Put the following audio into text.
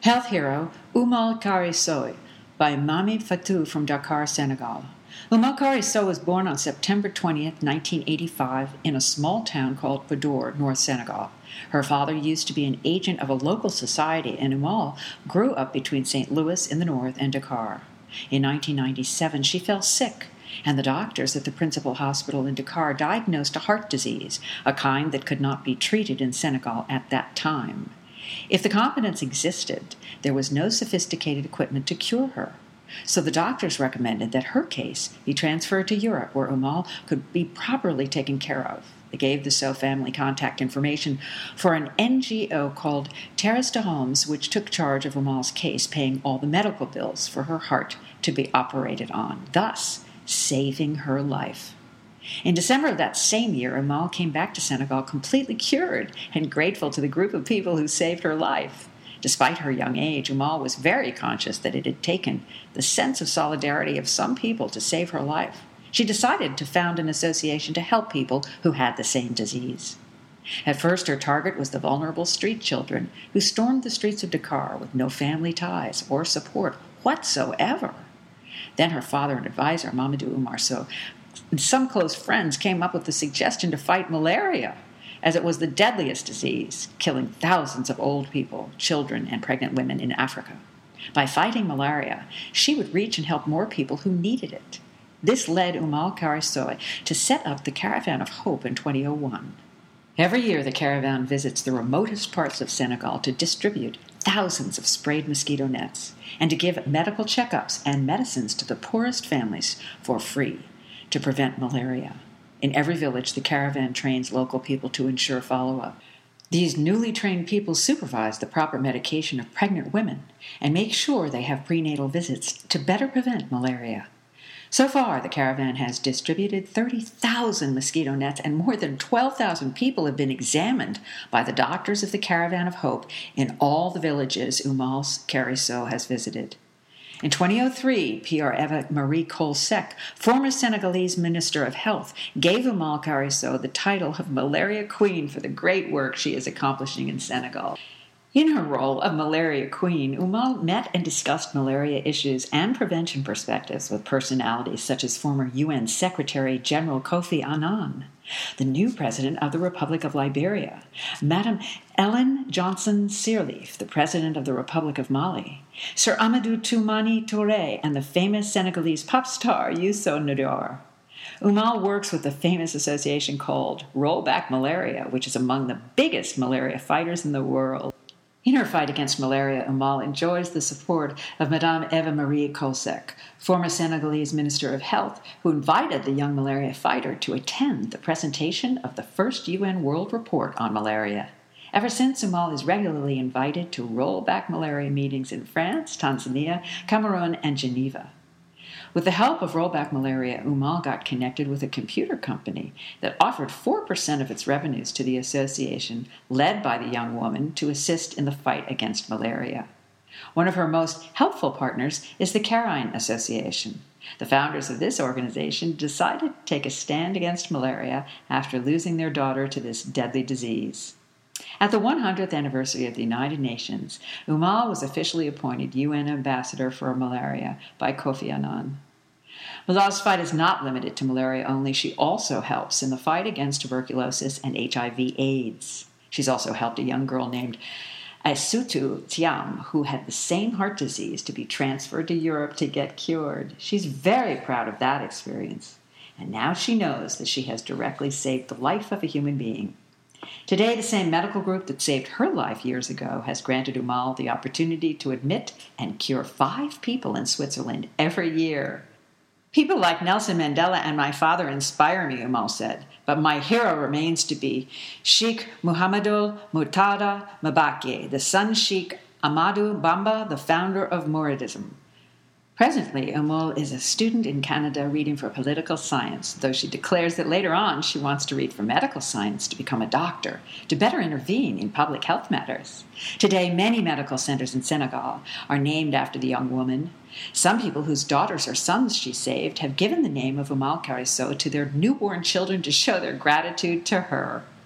Health hero Umal Kari Soy by Mami Fatou from Dakar, Senegal. Umal Kari Soy was born on September 20th, 1985, in a small town called Podor, North Senegal. Her father used to be an agent of a local society, and Umal grew up between St. Louis in the north and Dakar. In 1997, she fell sick, and the doctors at the principal hospital in Dakar diagnosed a heart disease, a kind that could not be treated in Senegal at that time. If the competence existed, there was no sophisticated equipment to cure her. So the doctors recommended that her case be transferred to Europe, where Umal could be properly taken care of. They gave the Sow family contact information for an NGO called Terres de Hommes, which took charge of Umal's case, paying all the medical bills for her heart to be operated on, thus saving her life. In December of that same year, Umal came back to Senegal completely cured and grateful to the group of people who saved her life. Despite her young age, Umal was very conscious that it had taken the sense of solidarity of some people to save her life. She decided to found an association to help people who had the same disease. At first, her target was the vulnerable street children who stormed the streets of Dakar with no family ties or support whatsoever. Then her father and advisor, Mamadou Oumar Sow, and some close friends came up with the suggestion to fight malaria, as it was the deadliest disease, killing thousands of old people, children, and pregnant women in Africa. By fighting malaria, she would reach and help more people who needed it. This led Umal Kari Soy to set up the Caravan of Hope in 2001. Every year, the caravan visits the remotest parts of Senegal to distribute thousands of sprayed mosquito nets and to give medical checkups and medicines to the poorest families for free to prevent malaria. In every village, the caravan trains local people to ensure follow-up. These newly trained people supervise the proper medication of pregnant women and make sure they have prenatal visits to better prevent malaria. So far, the caravan has distributed 30,000 mosquito nets, and more than 12,000 people have been examined by the doctors of the Caravan of Hope in all the villages Umal Kari Soy has visited. In 2003, Pierre Eva Marie Colsec, former Senegalese Minister of Health, gave Umal Kari Soy the title of Malaria Queen for the great work she is accomplishing in Senegal. In her role of Malaria Queen, Umal met and discussed malaria issues and prevention perspectives with personalities such as former UN Secretary General Kofi Annan, the new President of the Republic of Liberia, Madam Ellen Johnson Sirleaf, the President of the Republic of Mali, Sir Amadou Toumani Touré, and the famous Senegalese pop star Youssou N'Dour. Umal works with the famous association called Roll Back Malaria, which is among the biggest malaria fighters in the world. In her fight against malaria, Umal enjoys the support of Madame Eva Marie Colsec, former Senegalese Minister of Health, who invited the young malaria fighter to attend the presentation of the first UN World Report on malaria. Ever since, Umal is regularly invited to roll back malaria meetings in France, Tanzania, Cameroon, and Geneva. With the help of Rollback Malaria, Umal got connected with a computer company that offered 4% of its revenues to the association, led by the young woman, to assist in the fight against malaria. One of her most helpful partners is the Carine Association. The founders of this organization decided to take a stand against malaria after losing their daughter to this deadly disease. At the 100th anniversary of the United Nations, Umal was officially appointed UN Ambassador for Malaria by Kofi Annan. Umal's fight is not limited to malaria only. She also helps in the fight against tuberculosis and HIV/AIDS. She's also helped a young girl named Aissatou Thiam, who had the same heart disease, to be transferred to Europe to get cured. She's very proud of that experience. And now she knows that she has directly saved the life of a human being. Today, the same medical group that saved her life years ago has granted Umal the opportunity to admit and cure 5 people in Switzerland every year. People like Nelson Mandela and my father inspire me, Umal said, but my hero remains to be Sheikh Muhammadul Murtada Mbacke, the son Sheikh Ahmadou Bamba, the founder of Mouridism. Presently, Umal is a student in Canada reading for political science, though she declares that later on she wants to read for medical science to become a doctor, to better intervene in public health matters. Today, many medical centers in Senegal are named after the young woman. Some people whose daughters or sons she saved have given the name of Umal Kari Soy to their newborn children to show their gratitude to her.